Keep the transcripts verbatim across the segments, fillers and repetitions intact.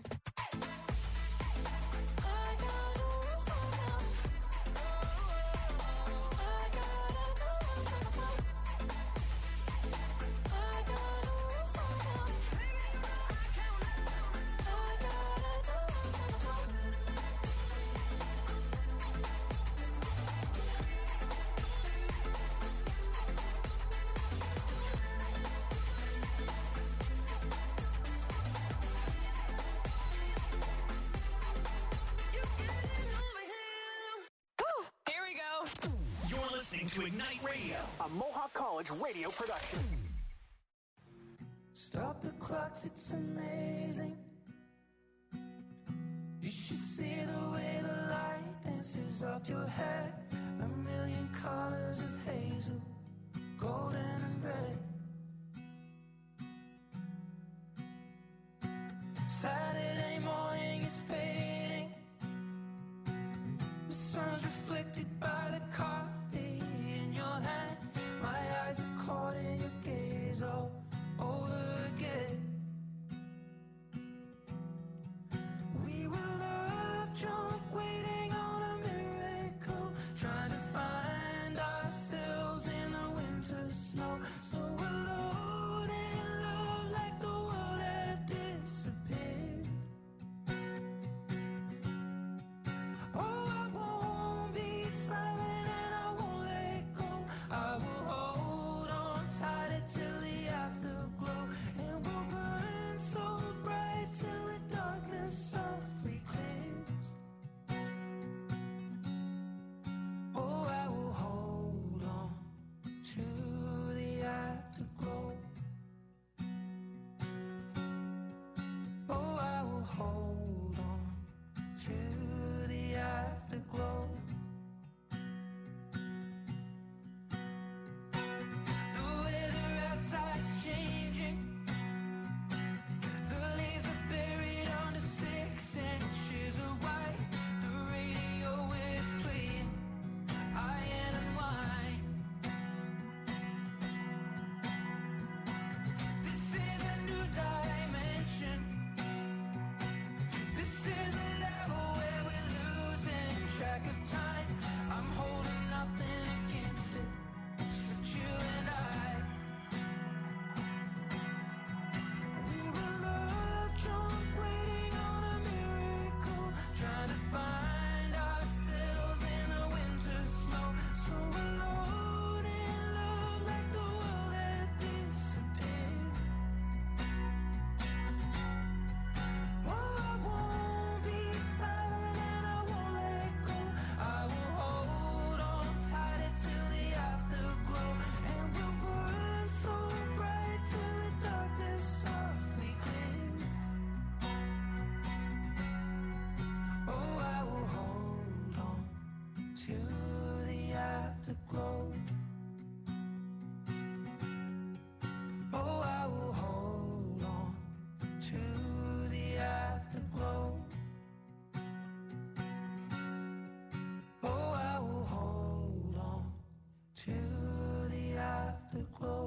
To Ignite Radio, a Mohawk College radio production. Stop the clocks, it's amazing. You should see the way the light dances up your hair. A million colors of hazel, golden and red. Saturday morning is fading. The sun's reflected by the coffee in your hand. My eyes are caught in your gaze all over again. We were love drunk, waiting on a miracle, trying to find ourselves in the winter snow. So alone in love, like the world had disappeared. Oh, I won't be silent and I won't let go. I will hold on tighter till the afterglow, and we'll burn so bright till the darkness softly clears. Oh, I will hold on to the afterglow. Oh, I will hold on to the afterglow. The weather outside's changing. The leaves are buried under six inches of white. The radio is playing Iron and Wine. This is a new dimension. This is a level where we're losing track of time. I'm holding nothing against it, except you and I. We were love drunk, waiting on a miracle, trying to find ourselves in the winter snow. So alone in love, like the world had disappeared. Oh, I won't be silent and I won't let go. I will hold on tighter till the afterglow, and we'll burn so bright till the darkness softly clears. Oh, I will hold on to the afterglow. Oh, I will hold on to the afterglow. Oh, I will hold on to the afterglow.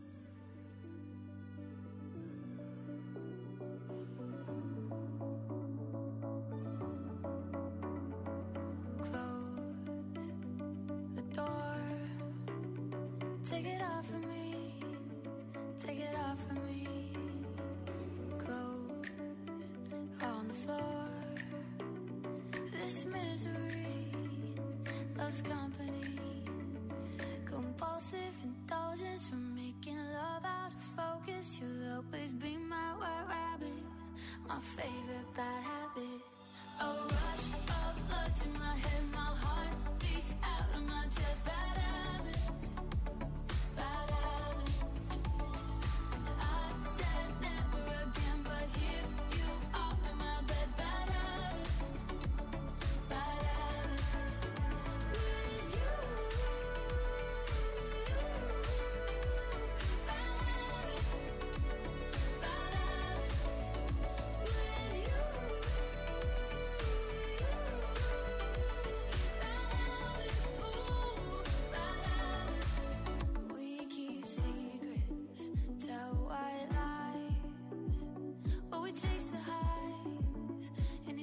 Close the door. Take it off of me. Take it off of me. Clothes on the floor. This misery loves company. Compulsive indulgence from making love out of focus. You'll always be my white rabbit, my favorite bad habit. A rush of blood to my head, my heart beats out of my chest. Bad habits, bad habits. I said never again, but here you are in my bed. Bad habits, bad habits. With you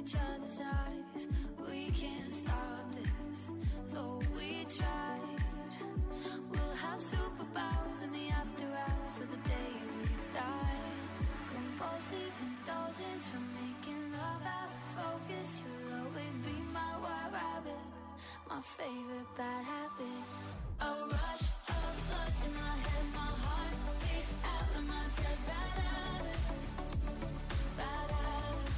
each other's eyes. We can't stop this, though we tried. We'll have superpowers in the after hours of the day we die. Compulsive indulgence from making love out of focus. You'll always be my white rabbit, my favorite bad habit. A rush of blood to my head, my heart beats out of my chest. Bad habits, bad habits.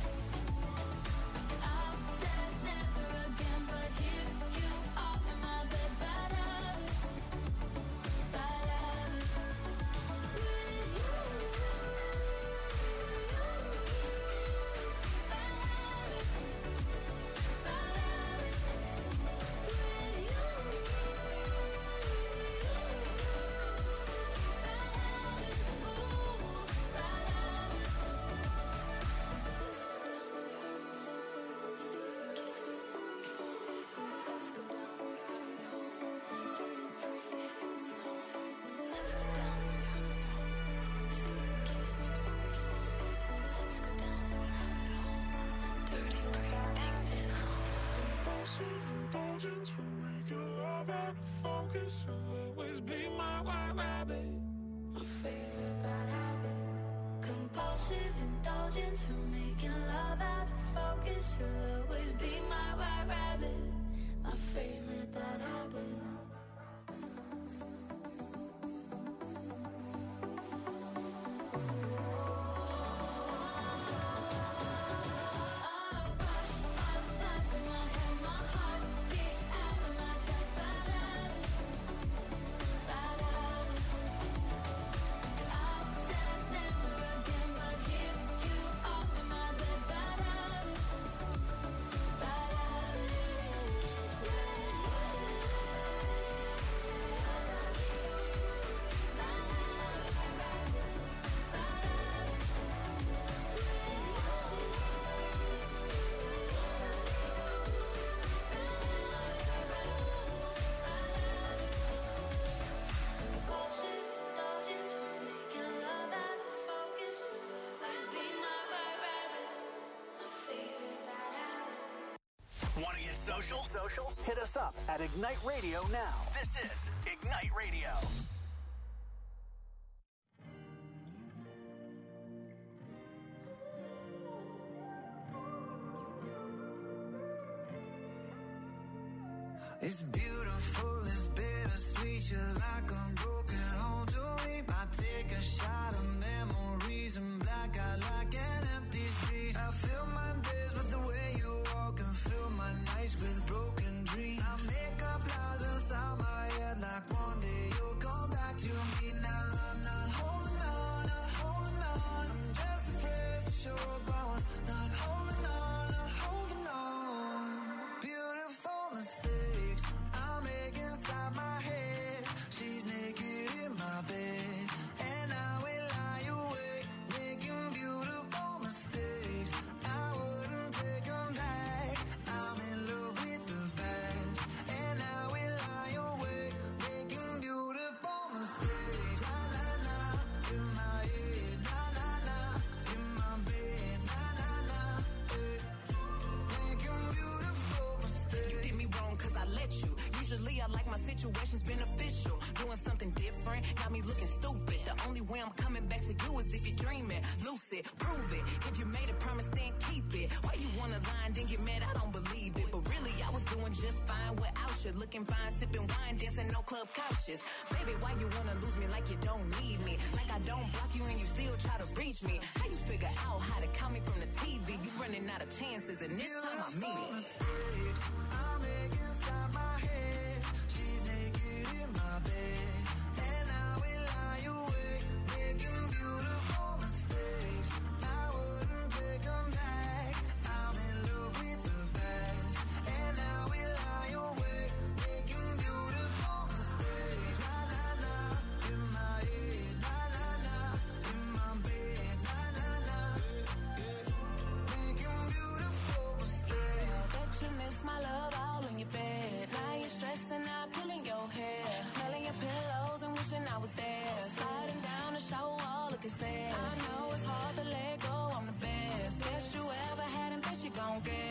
I've said never again, but here you are in my bed. Bad habits, bad habits. With you, bad habits, bad habits. With you, bad habits. Ooh, bad habits. Let's go down, steal a kiss. Let's go down, dirty pretty things. Let's go down, steal a kiss. Let's go down, dirty pretty things. Compulsive indulgence from making love out of focus. You'll always be my white rabbit, My favorite bad habit. Compulsive indulgence from making love out of focus. You'll always be my white rabbit, my favorite bad habit. Oh, rush of blood to my head, my heart beats out of my chest. Bad habits, bad habits. I've said never again, but here you are in my bed. Bad habits, bad habits. Want to get social? Social? Hit us up at Ignite Radio now. This is Ignite Radio. It's beautiful, it's bittersweet. You're like a broken home to me. I take a shot of memories and black out like an empty street. I fill my days with the way you walk and fill my nights with broken dreams. I make up lies inside my head like one day you'll come back to me. Now I'm not holding on, not holding on. I'm just afraid to show up on. Not holding on, not holding on. Beautiful mistakes I make inside my head. She's naked in my bed, and I will lie awake, making beautiful mistakes. I wouldn't take them back. I'm in love with the past, and I will lie awake, making beautiful mistakes. Na na na, in my head. Na na na, in my bed. Na na na, eh. Making beautiful mistakes. You did me wrong cause I let you. Usually I like my situations beneficial. Doing something different, got me looking stupid. The only way I'm coming back to you is if you're dreaming. Lucid, prove it. If you made a promise, then keep it. Why you wanna lie and then get mad? I don't believe it. But really, I was doing just fine without you. Looking fine, sipping wine, dancing no club couches. Baby, why you wanna lose me like you don't need me? Like I don't block you and you still try to reach me. How you figure out how to call me from the T V? You running out of chances and this time I mean Beautiful it. mistakes I make inside my head. She's naked in my bed, and I will lie awake, making beautiful mistakes. I wouldn't take them back. I'm in love with the past, and I will lie awake, making beautiful mistakes. Na na na, in my head. Na na na, in my bed. Na na na, making beautiful mistakes. I bet you miss my love all in your bed. Now you're stressing out, pulling your hair, smelling your pillows and wishing I was there. Sliding down the shower wall, looking sad. I know it's hard to let go, I'm the best. Best you ever had and best you gon' get.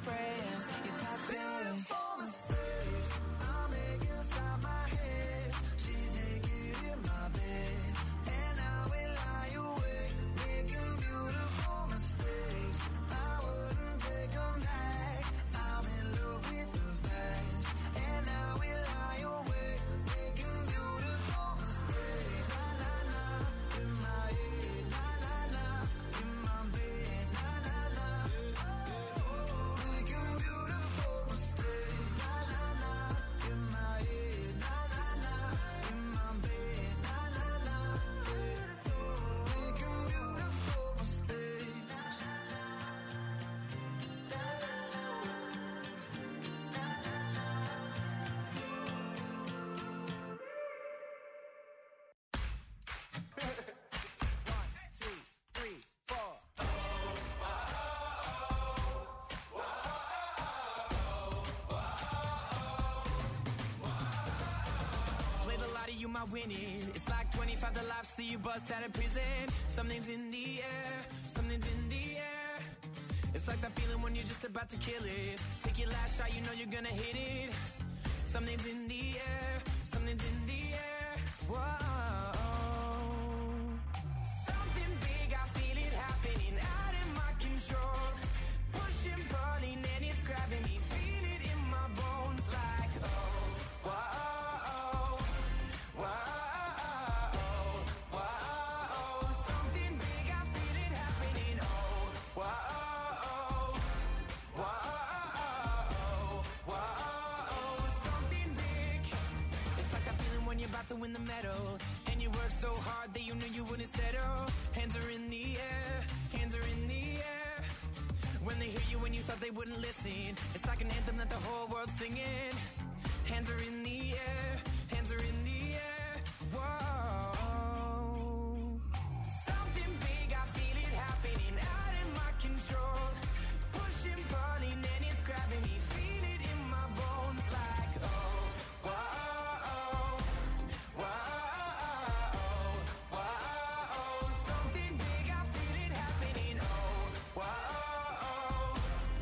friends. Your top Beautiful mistakes I make inside my head. She's naked in my bed, and I will lie awake, making beautiful mistakes. I wouldn't take them back. I'm in love with the past, and I will lie awake, making beautiful mistakes. Na na na, in my head. Na na na, in my bed. Na na na, making beautiful mistakes. Na na na, in my head. Na na na, in my bed. Na na na, making beautiful mistakes. One, two, three, four. Played a lot of you, my winning. It's like twenty-five the lives that you bust out of prison. Something's in the air, something's in the air. It's like that feeling when you're just about to kill it. Take your last shot, you know you're gonna hit it. Something's in the air, something's in the air. Whoa. Something big, I feel it happening out of my control. Pushing, pulling, and it's grabbing me. Feel it in my bones like, oh, whoa, whoa, whoa. Something big, I feel it happening. Oh, whoa, whoa, whoa. Something big. It's like that feeling when you're about to win the medal, and you work so hard that you knew you wouldn't settle. Hands are in the air, hands are in the air. When they hear you when you thought they wouldn't listen, it's like an anthem that the whole world's singing. Hands are in the air, hands are in the air. Whoa. Something big, I feel it happening out of my control. Pushing, pulling, and it's grabbing me. Feel it in my bones like, oh, whoa, whoa, whoa. Something big, I feel it happening. Oh, whoa,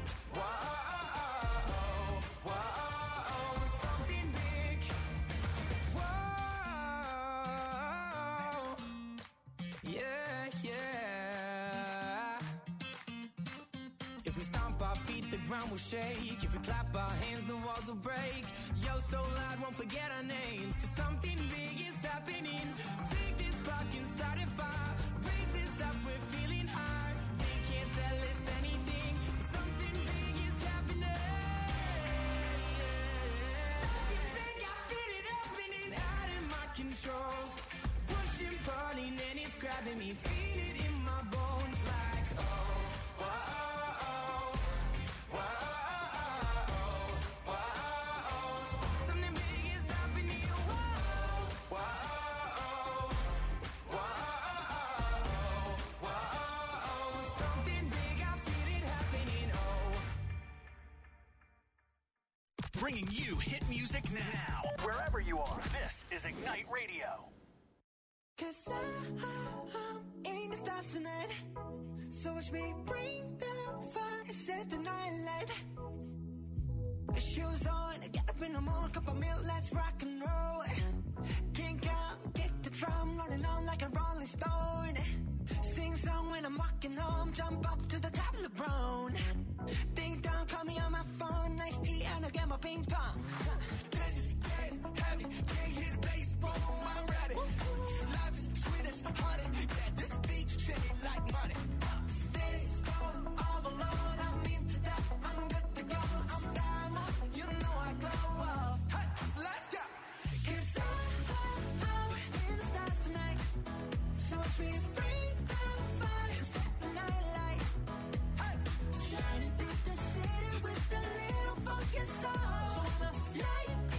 whoa, whoa. Something big. Whoa. Yeah, yeah. If we stomp our feet, the ground will shake. If we clap our hands, the walls will break. Yo, so loud, won't forget our names. Cause something big is happening. Take this spark and start a fire. Raise this up, we're feeling high. They can't tell us anything. Something big is happening. Something big, I feel it happening out of my control. Pushing, pulling, and it's grabbing me. Feel it in my bones like, oh, whoa, whoa, whoa. Something big is happening. Whoa, whoa, whoa, whoa. Something big, I feel it happening. Oh. Bringing you hit music now. Wherever you are, this is Ignite Radio. Cause I, I'm in the stars tonight. So watch me bring the fire, set the night light. Shoes on, get up in the morning, cup of milk, let's rock and roll. Kink out, kick the drum, rolling on like a rolling stone. Sing song when I'm walking home, jump up to the top of the brown. Ding dong, call me on my phone, nice tea and I'll get my ping pong. This is getting heavy, can't hear the bass, boom, I'm ready. Life is sweet as honey, yeah, this beach chilly like money. This all alone, I'm into that, I'm good to go, I'm diamond, you know I glow up. Hey, so let's go. Cause I, I'm in the stars tonight, so watch me bring the fire, set the night light. Hey, shining through the city with a little funky soul. So I'ma light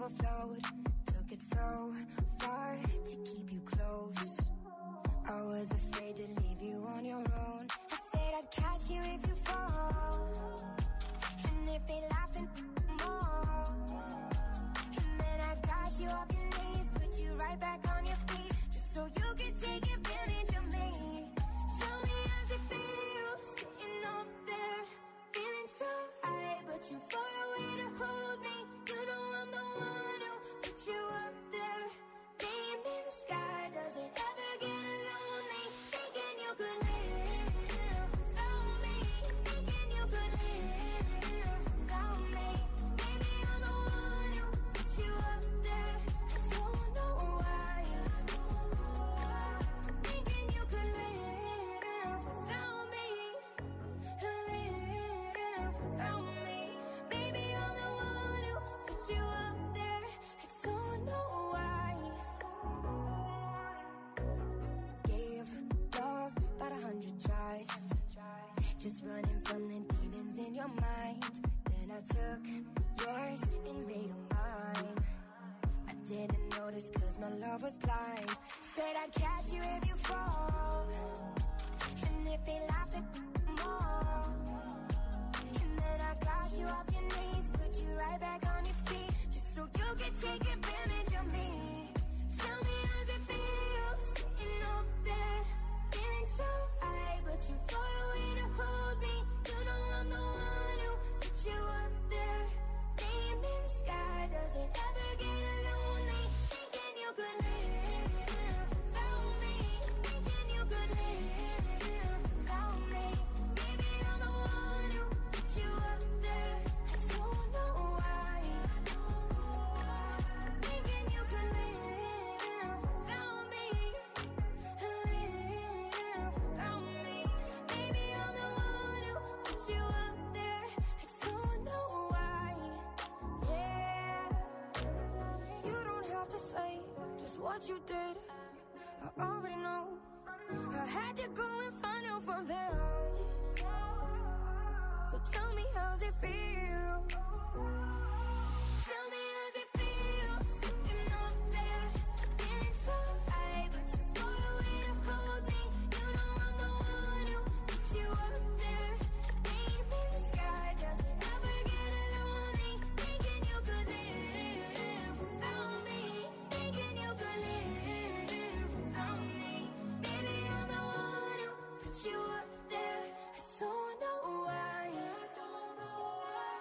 overflowed. Took it so far to keep you close. I was afraid to leave you on your own. I said I'd catch you if you fall. And if they laughed and more. And then I got you off your knees, put you right back on your feet, just so you could take advantage of me. Tell me how's it feel, sitting up there, feeling so high, but you far away to hold me. You know I'm the one who put you up there. Name in the sky, does it ever get lonely? Thinking you could live without me. Thinking you could live without me. Maybe I'm the one who put you up there. I don't know why. Thinking you could live without me. Live without me. Maybe I'm the one who put you up there. I don't know why. Gave love about a hundred tries, just running from the demons in your mind. Then I took yours and made them mine. I didn't notice cause my love was blind. Said I'd catch you if you fall. And if they laughed at more. And then I got you off your knees, put you right back on your feet, just so you could take advantage of me. Tell me how's it feel, sitting up there, feeling so high, but you far away to hold me. You know I'm the one who put you up there. Name in the sky, does it ever get lonely? Thinking you could live without me. Thinking you could live without me. Maybe I'm the one who put you up there. I don't know why. Thinking you could live without me. Live without me. Maybe I'm the one who put you up there. I don't know why. Yeah. You don't have to say just what you did. I already know. I had to go and find out from them. So tell me how's it feel? Tell me how's it feel, sitting up there, feeling so high, but you far away to hold me. You know I'm the one who put you up there. Name in the sky, does it ever get lonely? Thinking you could live without me. Thinking you could live without me. Maybe I'm the one who put you up there. I don't know why. I don't know why.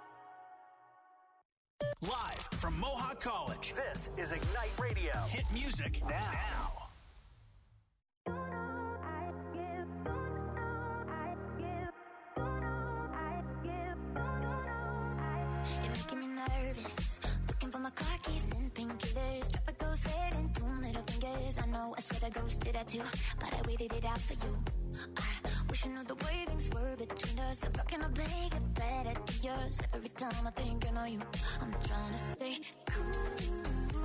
Live from Mohawk College, this is Ignite Radio. Hit music now. You're making me nervous. Looking for my car keys and painkillers. Drop a ghost head and two middle fingers. I know I should have ghosted that too, but I waited it out for you. I wish you knew the way things were between us. I'm fucking a big and bad at yours. Every time I think I know you, I'm trying to stay cool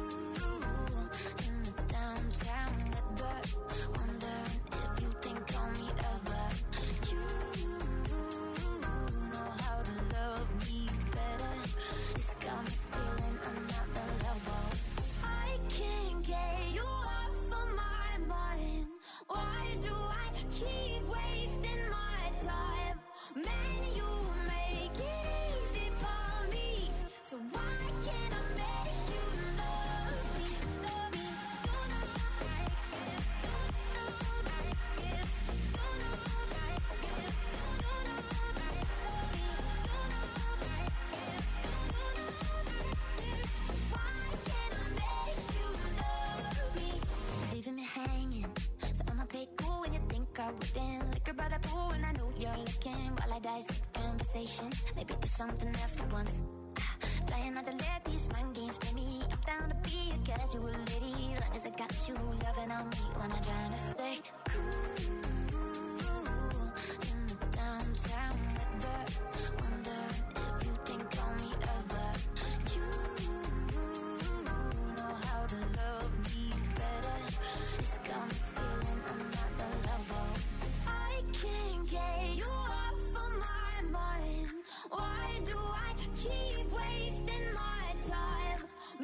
in the downtown weather. Wondering if you think on me ever. You know how to love me better. It's got me feeling I'm not the level. I can't get you off of my mind. Why do I keep wasting my time? Man, you make it easy for me. So why can't I make you love me? Love me. You know I give. You know I give. You know I give. You know I love me. You know I give. You know I give. Why can't I make you love me? Leaving me hanging. So I'ma play cool when you think I wouldn't. Liquor by the pool and I know you're looking. While I dissect conversations, maybe there's something there for once. Ah, trying not to let these mind games play me. I'm down to be a casual lady, long as I got you loving on me when I'm trying to stay cool in the downtown weather. Wondering if you think on me ever. You know how to love me better. It's got me feeling I'm not the level. I can't get you off of my mind. Why do I keep wasting my time?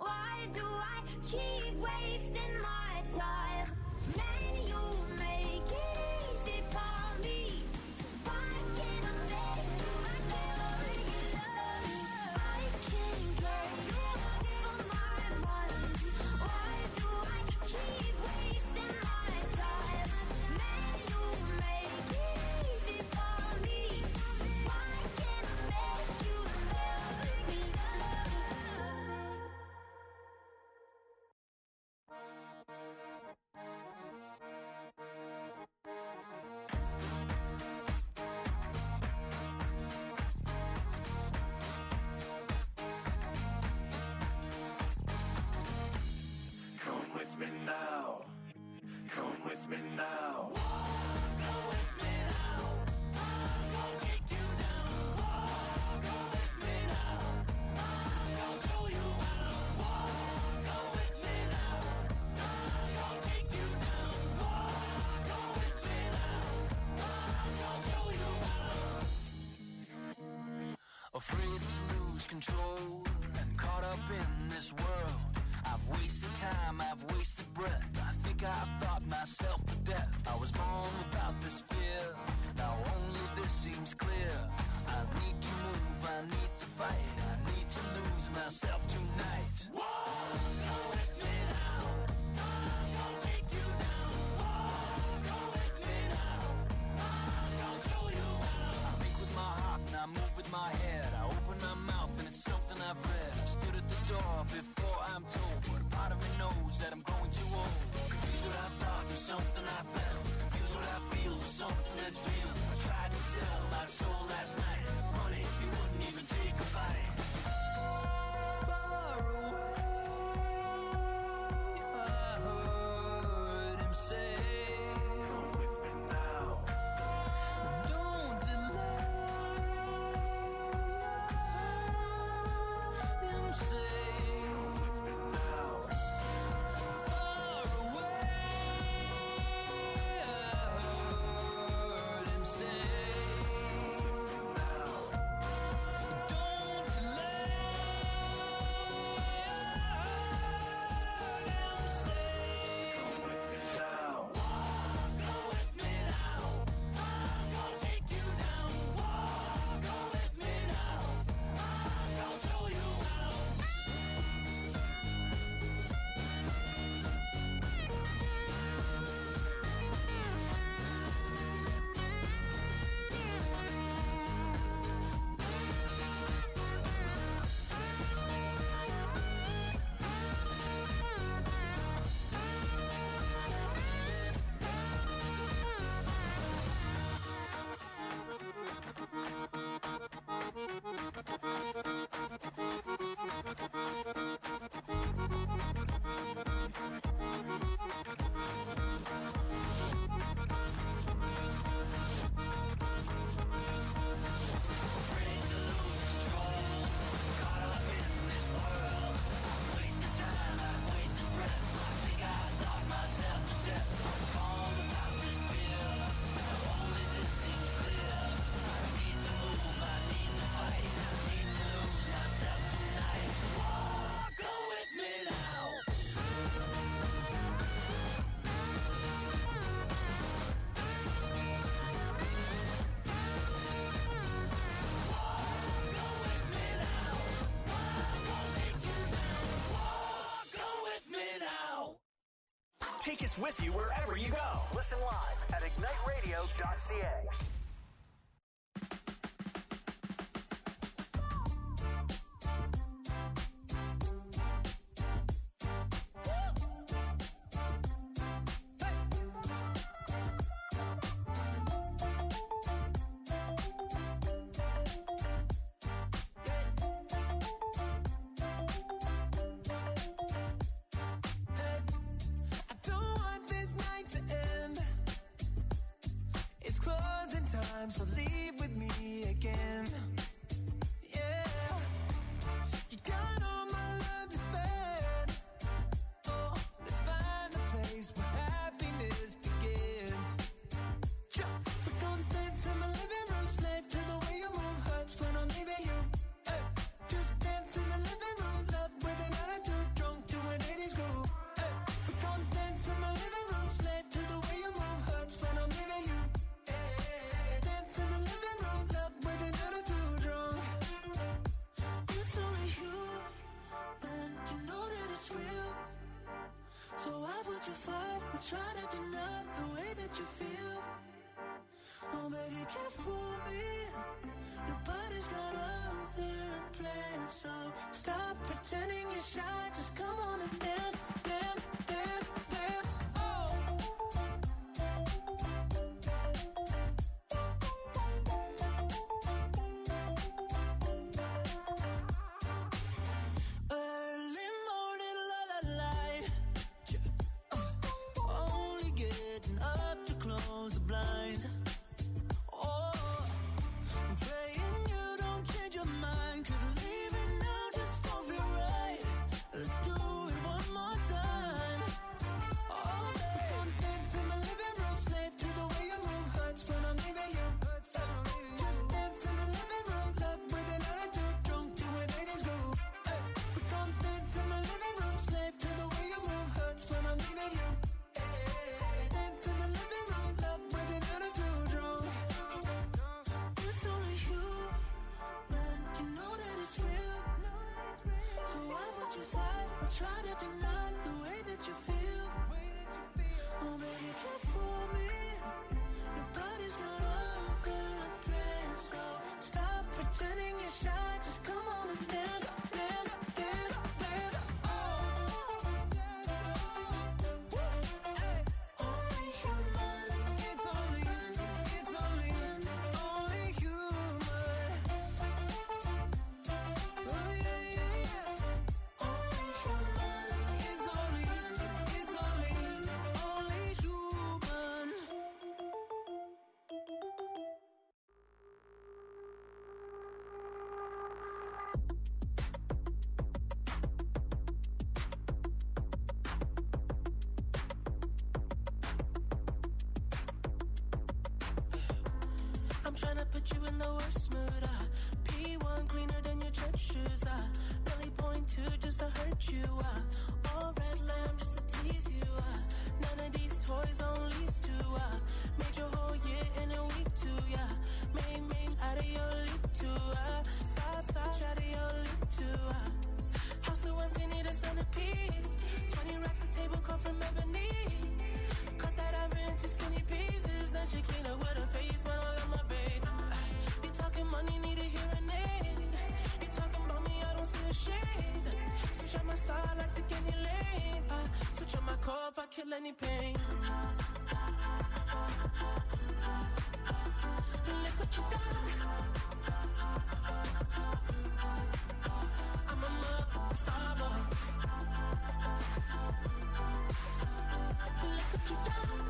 Why do I keep wasting my time? Man, you make it easy for me. Why can't I make you feel regular? I can't get you off my mind. Why do I keep wasting my time? Man, you make it easy for me. Why can't I make you feel regular? Come with me now. Come with me now. Afraid to lose control and caught up in this world. I've wasted time, I've wasted breath. I think I've thought myself to death. I was born without this fear. Now only this seems clear. I need to move, I need to fight. I need to lose myself tonight. Go with me now. I'm gonna take you down. Go with me now. I'm gonna show you how. I think with my heart and I move with my head. I open my mouth and it's something I've read. I stood at the door before I'm told, but a part of me knows that I'm growing too old. Confused what I thought was something I felt. Confused what I feel was something that's real. I tried to sell my soul last night. Funny, you wouldn't even take a bite. Far away, I heard him say, come with me now. Don't delay. Them say, come with me now. Far away, I heard him say, come with me now. Don't delay. I heard him say, come with me now. Go with me now. I'm gonna take you down. Go with me now. I'm gonna show you how. Afraid to lose control, caught up in this world. I've wasted time, I've wasted breath. I think I thought myself to death. I'm born without this fear. Now only this seems clear. I need to move, I need to fight. I need to lose myself tonight. Go with me now. Go with me now. I'm gonna take you down. Go with me now. Take us with you wherever you go. Listen live at ignite radio dot c a. I don't want this night to end. It's closing time. try to deny the way that you feel. Oh, baby, you can't fool me. Your body's got other plans, so stop pretending you're shy. Just come on and dance, dance, dance, dance. Oh. Early morning, la la light. Uh, only getting up to close the blinds. Oh, I'm praying you don't change your mind, 'cause leaving now just don't feel right. Let's do it one more time. Oh, baby, come dance in my living room, slave to the way you move. Hurts when I'm leaving you. Just dance in the living room, love with an attitude, drunk to an eighties groove. Hey, we come dance in my living room, slave to the way you move. Hurts when I'm leaving you. Hey, dance in the living room, love with an attitude, drunk. It's only you, man, you know that it's real. So why would you fight or try to deny the way that you feel? Oh, baby, you can't fool me. Your body's got other plans, so stop pretending you're shy. Just come on and dance, dance, dance, dance. Oh, hey, only human. It's only, it's only, only human. Oh yeah, yeah, yeah. Only human. It's only, it's only, only human. I'm tryna put you in the worst mood. Uh. P one cleaner than your church shoes. Uh. Belly point two just to hurt you. Uh. All red lamb just to tease you. Uh. None of these toys on lease to. Uh. Made your whole year in a week too. Yeah. Main main out of your league too. Uh. Side side out of your league too. Uh. House so empty, need a centerpiece. Twenty racks of table come from ebony. Cut that ever into skinny pieces. Then she clean up with her face, man, I love my baby. You talking money, need a hearing aid. You talking about me, I don't see a shade. Switch on my side, like to any lane. Uh, switch on my core if I kill any pain. Look what you done. I'm a star boy. Look what you done.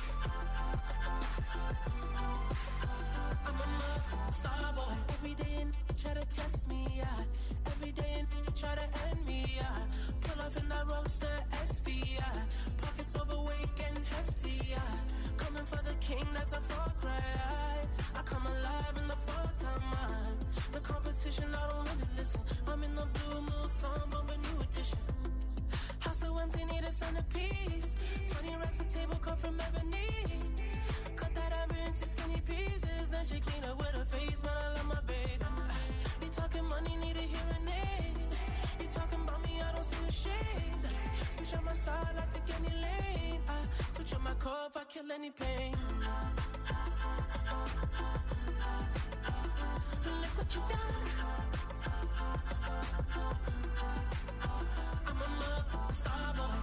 I'm a star boy. Every day and try to test me, yeah. Every day and try to end me, yeah. Pull off in that roadster S V, yeah. Pockets overweight getting hefty, yeah. Coming for the king, that's a far cry. I come alive in the full time mind. The competition, I don't really listen. I'm in the blue moon song, bumping new edition. House so empty, need a centerpiece. Twenty racks of table come from ebony. Cut that ever into skinny pieces. Then she clean up with her face, man, I love my baby. You talking money, need a hearing aid. You talking about me, I don't see a shade. Switch on my side, I take any lane. I switch on my core if I kill any pain. Look what you done. I'm a star boy.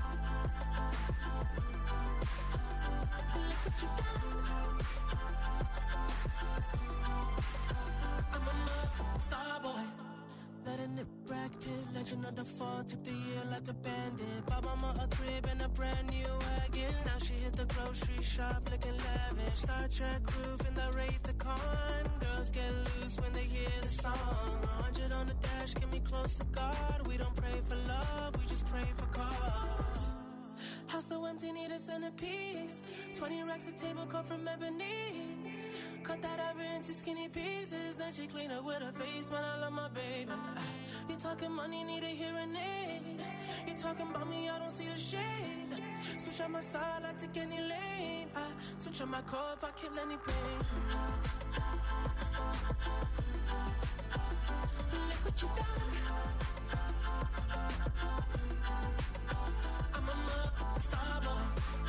Look what you done. I'm a star boy. Letting it Brad Pitt, legend of the fall. Took the year like a bandit. Bought mama a crib and a brand new wagon. Now she hit the grocery shop looking lavish. Star Trek roof in the Wraith the Con. Girls get loose when they hear the song. A hundred on the dash, get me close to God. We don't pray for love, we just pray for cause. House so empty, need a centerpiece. Twenty racks of table come from ebony. Cut that ever into skinny pieces. Then she clean up with her face, man, I love my baby. You talking money, need a hearing aid. You talking about me, I don't see the shade. Switch on my side, I take any lane. I switch on my core if I kill any pain. Look what you done. I'm a star boy.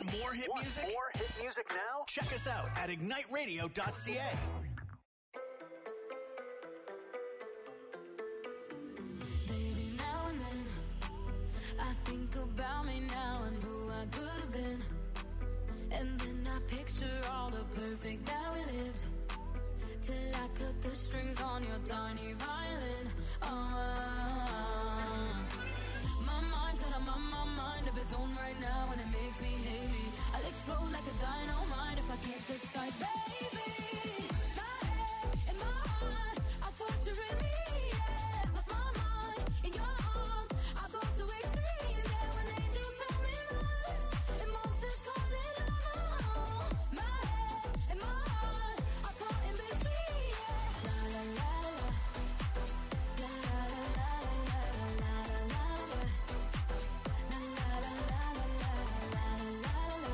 more hit Want music? more hit music now? Check us out at ignite radio dot c a. Baby, now and then I think about me now and who I could have been. And then I picture all the perfect that we lived, till I cut the strings on your tiny violin. Oh, my mind's got a my, my mind of its own right now, and it makes me hate me. I'll explode like a dynamite if I can't decide, baby. My head and my heart are torturing me. Yeah, lost my mind in your arms. I go to extremes. Yeah, when angels tell me run, and monsters call it love. My head and my heart are caught in between. Yeah, la la la la, la la la la la la la la, la la la la la la la la.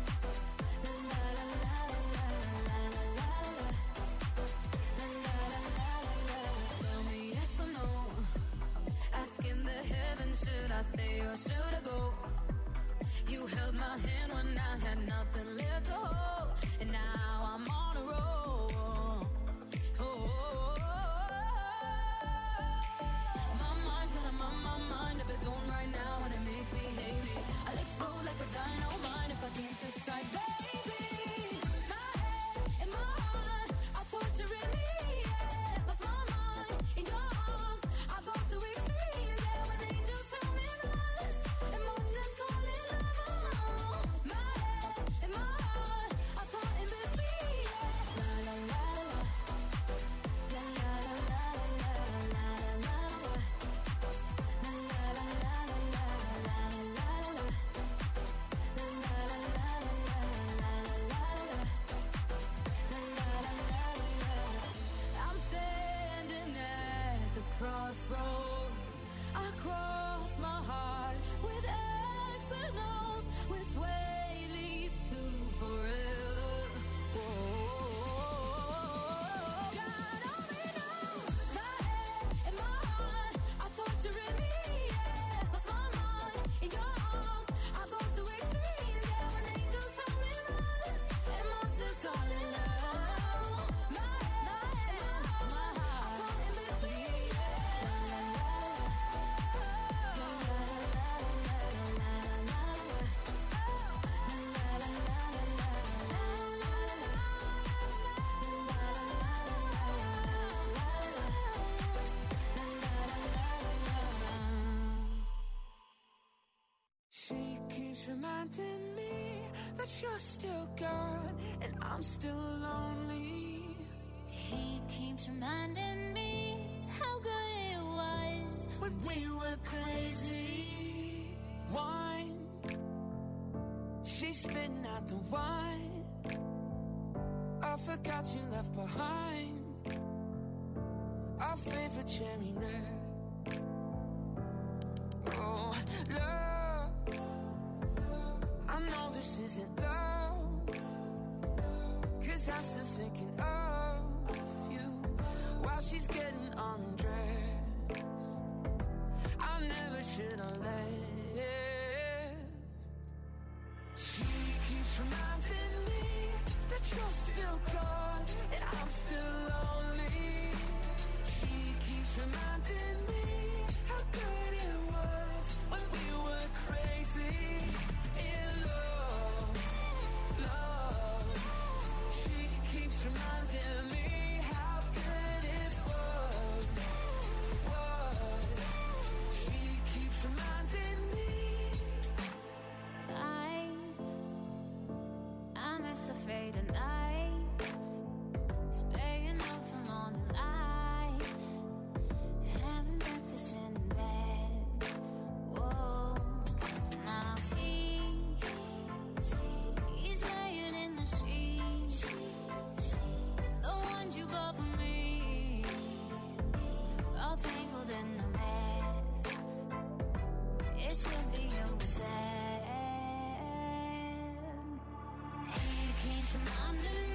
Tell me yes or no. Asking the heavens, should I stay or should I go? You held my hand when I had nothing left to hold, and now I'm on a roll. Oh, oh, oh, oh. My mind's got a my, my mind of its own right now, and it makes me hate me. I'll explode like a dynamite if I can't decide, baby. My head and my heart are torturing me. Yeah, lost my mind in your arms. I go to extremes. Yeah, when angels tell me run, and monsters call it love. My head and my heart are caught in between. Yeah, la la la la, la la la la la la la la, la la la la la la la. I'm standing at the crossroads. I cross my heart with X and O's. Which way leads to forever? Whoa. God only knows. My head and my heart are torturing me. Yeah, lost my mind in your arms. I go to extremes. Yeah, when angels tell me run, and monsters call it love. My head and my heart are caught in between. She keeps reminding me that you're still gone and I'm still lonely. He keeps reminding me how good it was When we were crazy, wine. She's spitting out the wine. I forgot you left behind our favorite cherry red. Oh, love, I know this isn't love, 'cause I'm still thinking of you while she's getting undressed. I never should have left. She keeps reminding me that you're still gone and I'm still lonely. She keeps reminding me how good it was when we were crazy in love, love. She keeps reminding me how good it was, was. She keeps reminding me. night. I'm as afraid at night, staying up till morning light, having breakfast in bed. Whoa, now he, he's laying in the sheets, the ones you bought for me, all tangled in a mess. It should be over then. He keeps reminding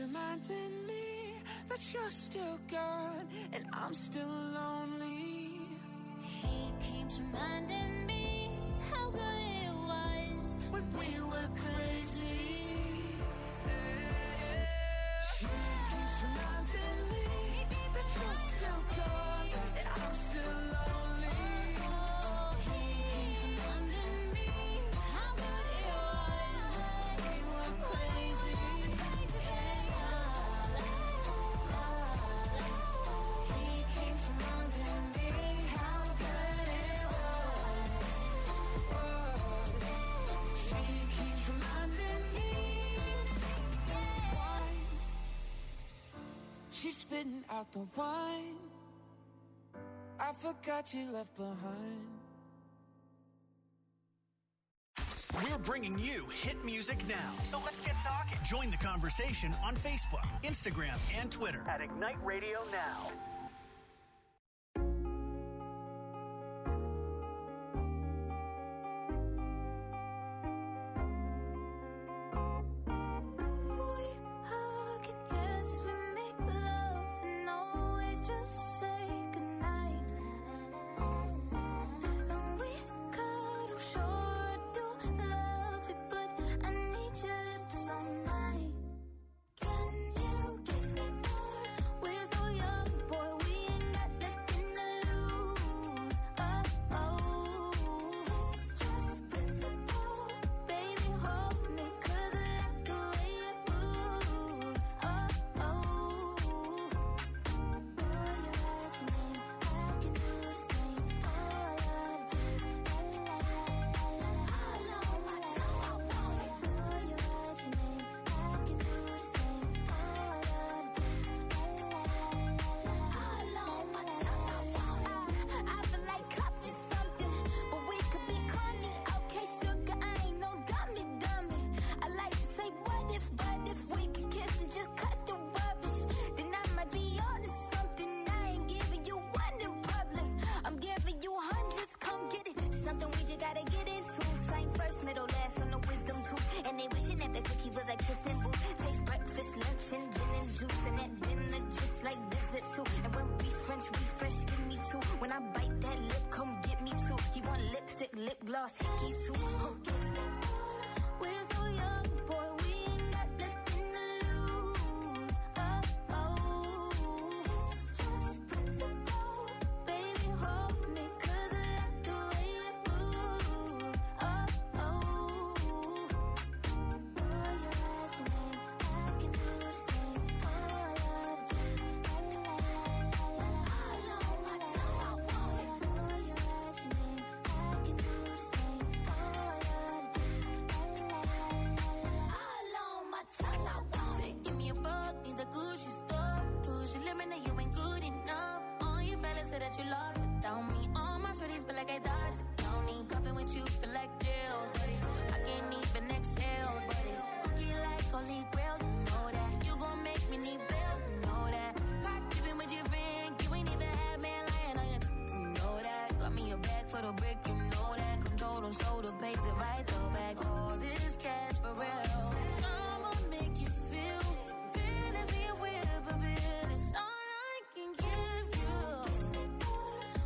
reminding me that you're still gone and I'm still lonely. He keeps reminding me how good it was when we were crazy. She keeps reminding me that you're still gone and I'm still lonely. He keeps reminding me how good it was when we were crazy. He keeps reminding me how good it was. She keeps reminding me. Wine. She's spitting out the wine I forgot you left behind. We're bringing you hit music now. So let's get talking. Join the conversation on Facebook, Instagram, and Twitter at Ignite Radio Now. We hug and yes, we make love and always just say goodnight. And we cuddle, sure I do love it, but I need your lips all night. Can you kiss me more? We're so young, boy, we ain't got nothing to lose. Oh, oh, it's just principle. Baby, hold me, 'cause I like the way you move. Oh, oh, boy, you write your name, I can do the same. Oh, I love the taste, la la la la la la. All on my tongue, I want it. Boy, you write your name, I can do the same. Oh, I love the taste, la la la la la la. All on my tongue, I want it. I feel like coffee something, but we could be corny. Okay, sugar, I ain't no dummy, dummy. I like to say what if, but if we could kiss and just cut the rubbish, then I might be on to something. I ain't giving you one in public, I'm giving you hundreds. Come get it, something we just gotta get into. Same first, middle, last on the wisdom tooth. And they wishing that the cookie was a kissing booth. Taste breakfast, lunch, and gin and juice, and that dinner just like visit too. And when we French refresh, give me two. When I bite that lip, come get me two. He want lipstick, lip gloss, hickeys too. Oh, kiss me more. We're so young, boy, we ain't got nothing to lose. Oh, oh, it's just principle. Baby, hold me, 'cause I like the way you move. Oh, oh, boy, you write your name, I can do the same. Oh, I love the taste, la la la la la la. All on my tongue, I want it. Boy, you write your name, I can do the same. Oh, I love the taste, la la la la la la. All on my tongue, I want it. Give me a buck in the Gucci store. Push your limit, now you ain't good enough. All your fellas say that you lost without me. All my shorties feel like I dodged the county. Coughing with you feel like jail, buddy. I can't even exhale, buddy. Cookie like holy grail, you know that. You gon' make me need bail, you know that. Caught dipping with your friend, you ain't even had man lying on you, you know that. Got me a bag for the brick, you know that. Control them, so the pays it right, throw back all this cash for real. Drama make you feel fantasy with a bill. It's all I can give you.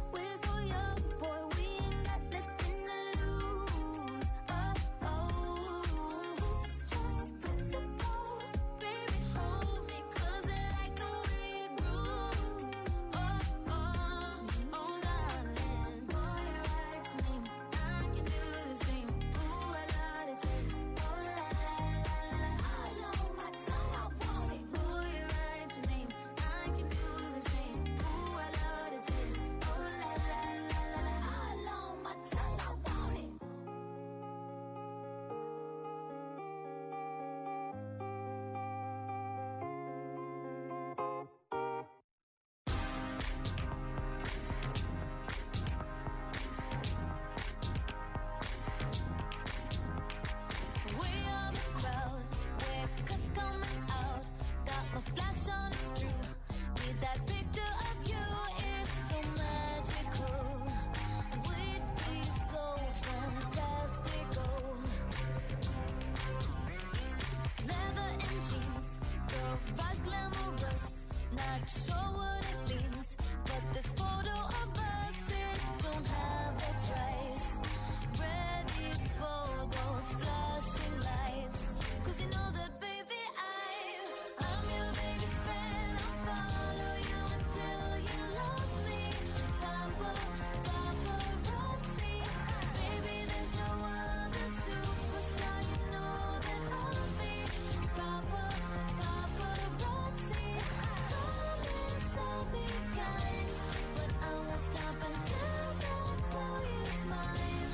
not sure what it means, but this photo of us, it don't have a price. Ready for those flashing lights, 'cause you know that baby I, I'm your biggest fan. I'll follow you until you love me. Papa, paparazzi, baby there's no other superstar, you know that I'll be your papa, paparazzi. Promise I'll be kind, but I won't stop until that boy is mine.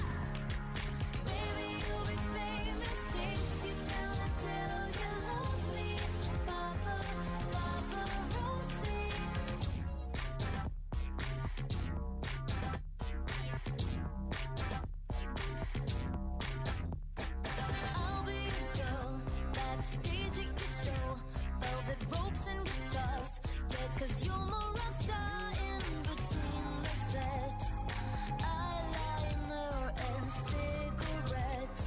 Baby you'll be famous, chase you down until you love me. Papa, paparazzi. I'll be the girl backstage at your show, velvet ropes and guitars. Yeah, 'cause you're my rock star in between the sets. Eyeliner and cigarettes.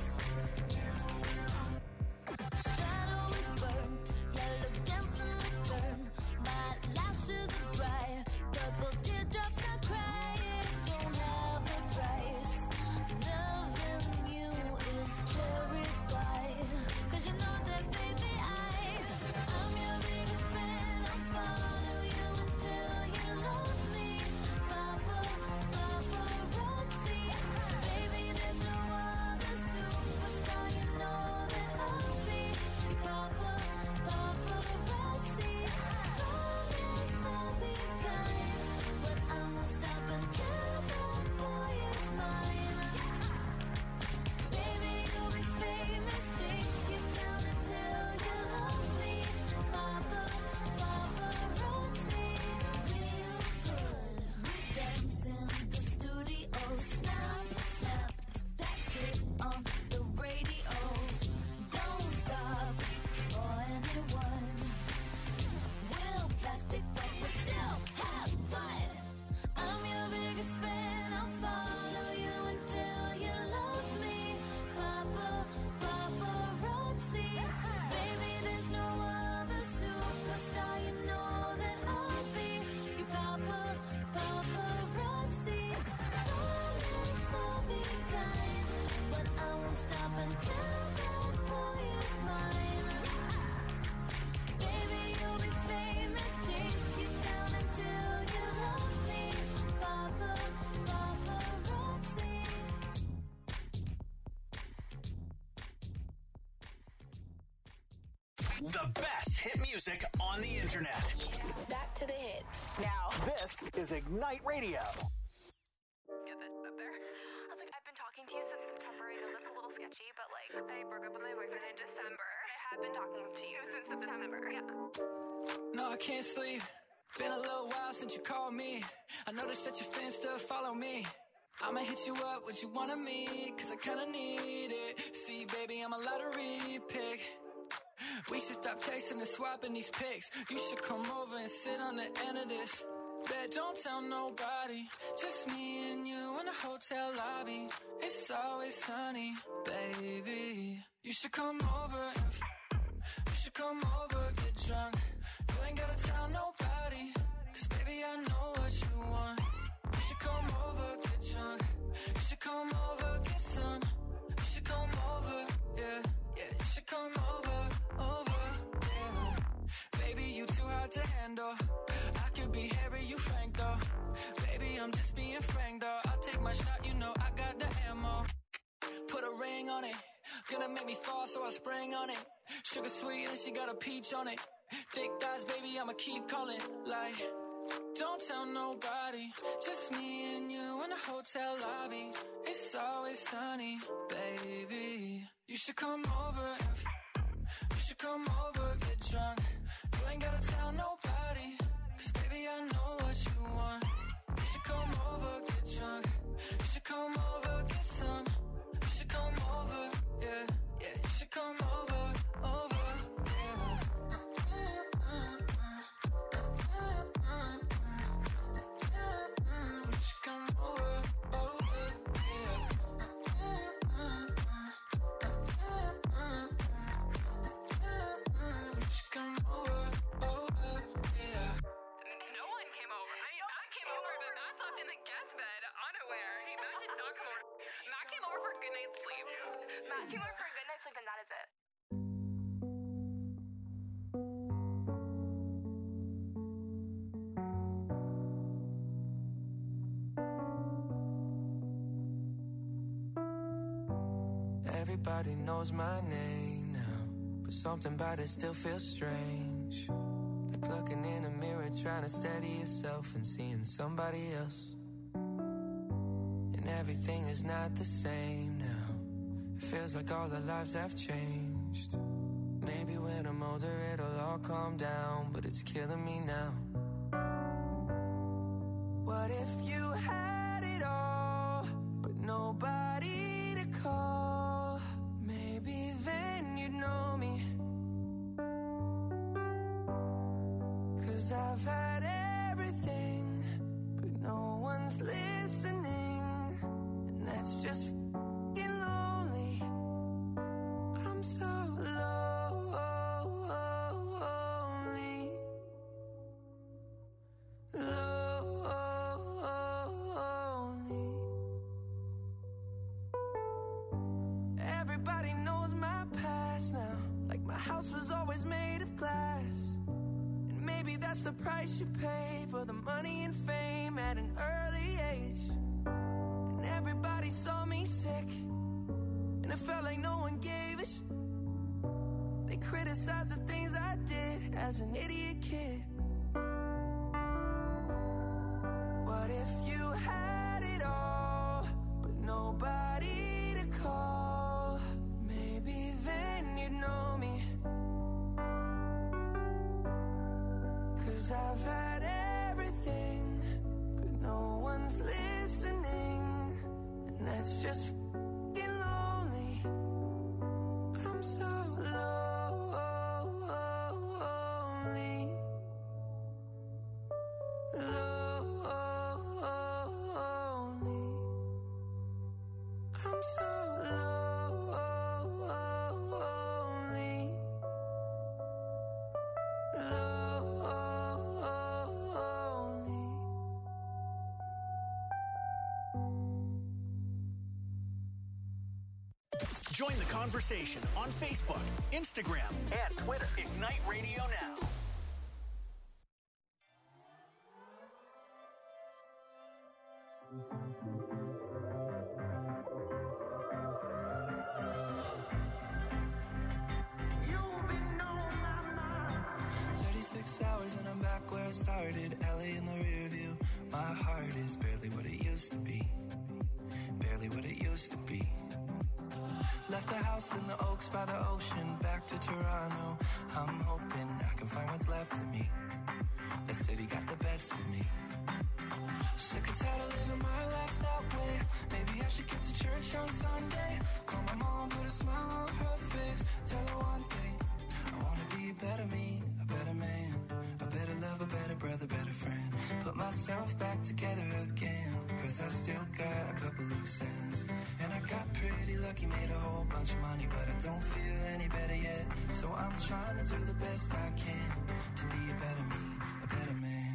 Shadow is burnt, yellow dance in return. My lashes are dry, purple teardrops I cry. It don't have a price. Loving you is carried by, 'cause you know that baby I, I'm your biggest fan. I'll follow you until you love me. Papa, paparazzi, baby there's no other superstar, you know that I'll be your papa, paparazzi. Promise I'll be kind, but I won't stop until that boy is mine. Baby you'll be famous, chase you down until you love me. Papa, paparazzi. Real good, dance in the studio, snap, snap, that shit on the radio. Don't stop for anyone. We'll plastic, but we still have fun. I'm your biggest fan. I'll follow you until you love me. Papa, paparazzi, baby there's no other superstar, you know that I'll be your papa, paparazzi. Promise I'll be kind, but I won't stop until that boy is mine. Baby you'll be famous, chase you down until you love me. Papa, paparazzi. The best hit music on the internet. Back to the hits. Now, this is Ignite Radio. Get that up there. I was like, I've been talking to you since September. I know that's a little sketchy, but like, I broke up with my boyfriend in December. I have been talking to you since September. Yeah. No, I can't sleep. Been a little while since you called me. I noticed that your fans still follow me. I'ma hit you up, what you wanna meet, 'cause I kinda need it. See, baby, I'm a lottery pick. We should stop texting and swapping these pics. You should come over and sit on the end of this. Bet don't tell nobody, just me and you in the hotel lobby. It's always sunny, baby. You should come over and f- you should come over, get drunk. You ain't gotta tell nobody, 'cause baby I know what you want. You should come over, get drunk. You should come over, get some. You should come over, yeah, yeah. You should come over, over, yeah. Baby you too hard to handle. I could be Harry, you Frank though. Baby I'm just being frank though. I'll take my shot, you know I got the ammo. Put a ring on it, gonna make me fall so I spring on it. Sugar sweet and she got a peach on it. Thick thighs baby I'ma keep calling. Like, don't tell nobody, just me and you in the hotel lobby. It's always sunny, baby. You should come over and f- you should come over, get drunk. You ain't gotta tell nobody, 'cause baby I know what you want. You should come over, get drunk. You should come over, get some. You should come over, yeah, yeah. You should come over, over, yeah. You should come over, over, yeah. Yeah, came over for a good night's sleep and that is it. Everybody knows my name now, but something about it still feels strange. Like looking in a mirror, trying to steady yourself and seeing somebody else. And everything is not the same now. It feels like all our lives have changed. Maybe when I'm older it'll all calm down, but it's killing me now. What if you had it all, but nobody to call? Maybe then you'd know me. 'Cause I've had everything, but no one's listening. And that's just f***ing lonely. I'm so lonely. Lonely. Everybody knows my past now. Like my house was always made of glass. And maybe that's the price you pay for the money and fame at an early age. And everybody saw me sick, and it felt like no one gave a sh- They criticized the things I did as an idiot kid. What if you had it all, but nobody to call? Maybe then you'd know me. 'Cause I've had everything, but no one's listening. And that's just f***ing lonely. I'm so lonely. Lonely. I'm so lonely. Lonely. Join the conversation on Facebook, Instagram, and Twitter. Ignite Radio Now. thirty-six hours and I'm back where I started. L A in the rear view. My heart is barely what it used to be. Barely what it used to be. Left the house in the Oaks by the ocean, back to Toronto. I'm hoping I can find what's left of me. That city got the best of me. Sick and tired of living my life that way. Maybe I should get to church on Sunday. Call my mom, put a smile on her face. Tell her one thing, I wanna be a better me, a better man, a better lover, a better brother, better friend. Put myself back together again, 'cause I still got a couple loose ends. And I got pretty lucky, made a whole bunch of money, but I don't feel any better yet. So I'm trying to do the best I can to be a better me, a better man.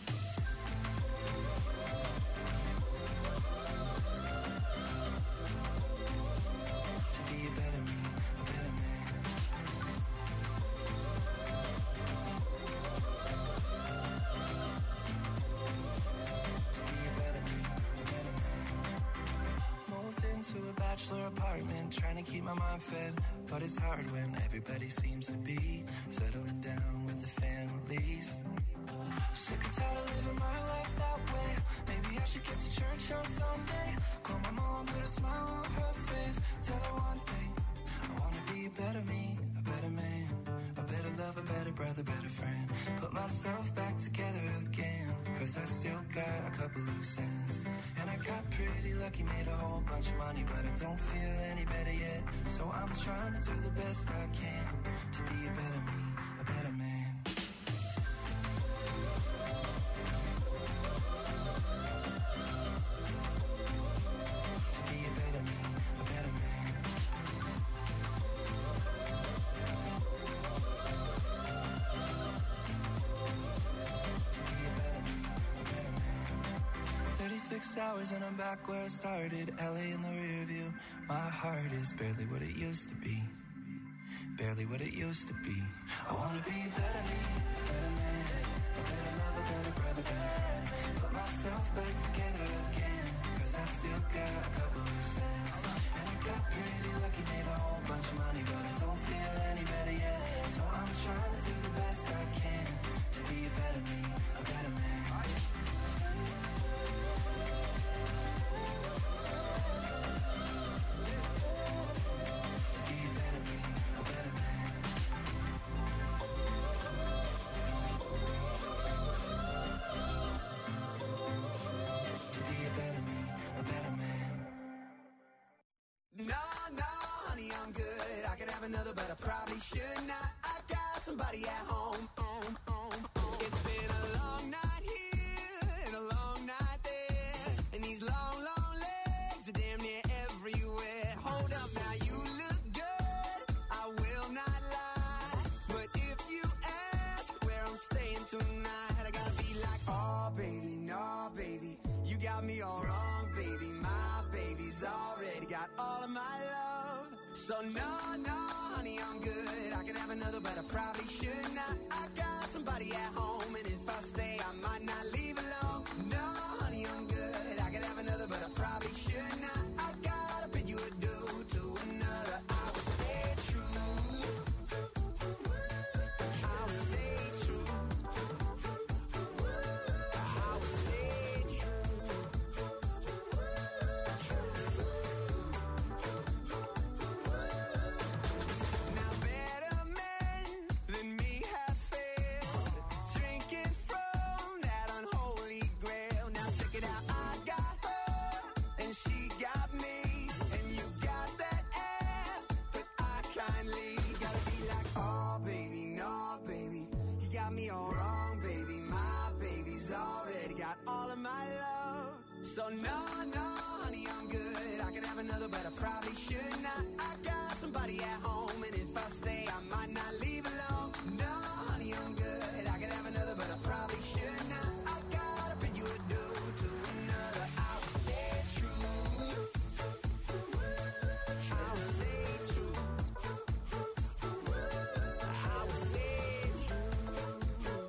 To be a better me, a better man. To be a better me, a better man. Moved into a bachelor apartment, trying to keep my mind fed, but it's hard when everybody seems to be settling down with the families. Sick and tired of living my life that way. Maybe I should get to church on Sunday. Call my mom, put a smile on her face. Tell her one thing, I wanna be a better me, a better man, a better lover, better brother, better friend. Put myself back together again, 'cause I still got a couple loose ends. And I got pretty lucky, made a whole bunch of money, but I don't feel any better yet. So I'm trying to do the best I can to be a better me, a better man. To be a better me, a better man. To be a better me, a better man. thirty-six hours and I'm back where I started. L A in the rear view. My heart is barely what it used to be. Barely what it used to be. I wanna be a better me, a better man, a better lover, better brother, better friend. Put myself back together again, cause I still got a couple of cents. And I got pretty lucky, made a whole bunch of money, but I don't feel any better yet. So I'm trying to do the best I can to be a better me, a better man. Another, but I probably should not. I got somebody at home. home, home, home. It's been a long night here and a long night there, and these long, long legs are damn near everywhere. Hold up now, you look good, I will not lie. But if you ask where I'm staying tonight, I gotta be like, oh baby, no baby, you got me all wrong, baby. My baby's already got all of my love. So no, no, honey, I'm good. I could have another, but I probably should not. I got somebody at home, and if I stay, I might not leave alone. No, honey, I'm good. I could have another, but I probably should not. I gotta bid you adieu to another. I will stay true. I will stay true. I will stay true. So no, no, honey, I'm good. I could have another, but I probably should not. I got somebody at home, and if I stay, I might not leave alone. No, honey, I'm good. I could have another, but I probably should not. I gotta bid you adieu to another. I will stay true. I will stay true. I will stay true.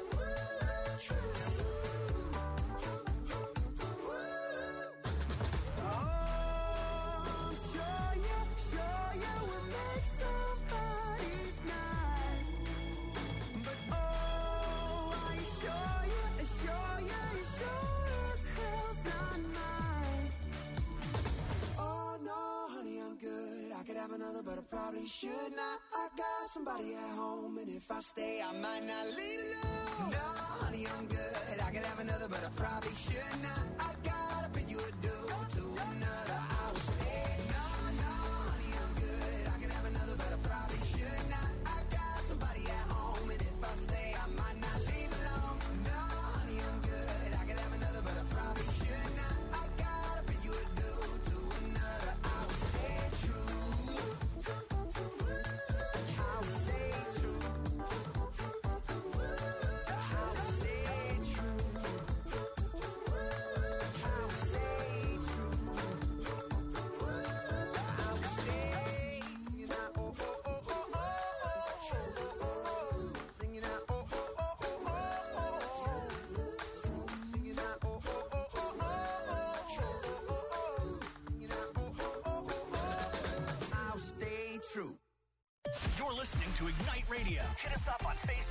Another, but I probably should not. I got somebody at home, and if I stay, I might not leave alone. No, honey, I'm good. I could have another, but I probably should not. I gotta bid you adieu to another. I will stay. No, no, honey, I'm good. I could have another, but I probably should not. I got somebody at home, and if I stay, I might not leave alone. No, honey, I'm good. I could have another, but I probably should not. I gotta bid you adieu to another. I will stay true. You're listening to Ignite Radio. Hit us up on Facebook.